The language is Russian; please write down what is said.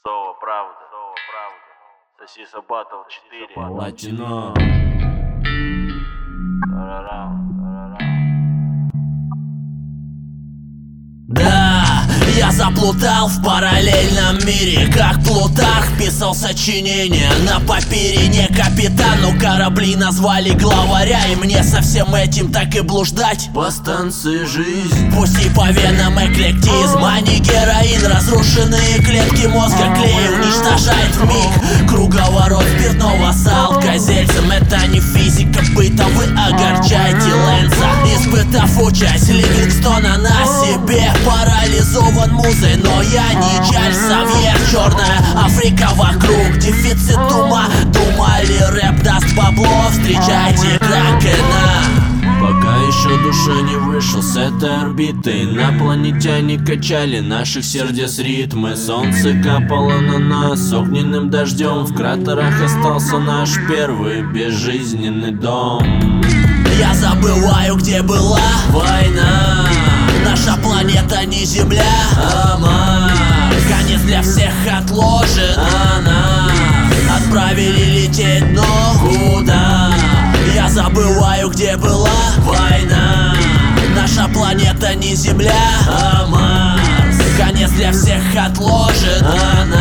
Сова, правда. Сосиса Батл 4. Латино. Да, я заплутал в параллельном мире, как Плутарх писал сочинения на папире. Не капитану корабли назвали главаря, и мне со всем этим так и блуждать по станции жизнь. Пусть и по венам эклектизм, а не героин. Разрушенные клетки мозга клей уничтожает вмиг. Круговорот спиртного с алкозельцем. Это не физика быта, вы огорчаете Лэнса. Испытав участь Ливингстона на себе, парализован музой, но я не Чарльз Савьер. Черная Африка вокруг, дефицит ума. Думали, рэп даст бабло, встречайте Кракена. Пока еще душа не вышел с этой орбиты, инопланетяне качали наших сердец ритмы. Солнце капало на нас огненным дождем. В кратерах остался наш первый безжизненный дом. Я забываю, где была война. Наша планета не Земля, а Марс. Конец для всех отложен, а нас отправили лететь, но куда? Я забываю, где была война. Наша планета не Земля, а Марс. Конец для всех отложен, а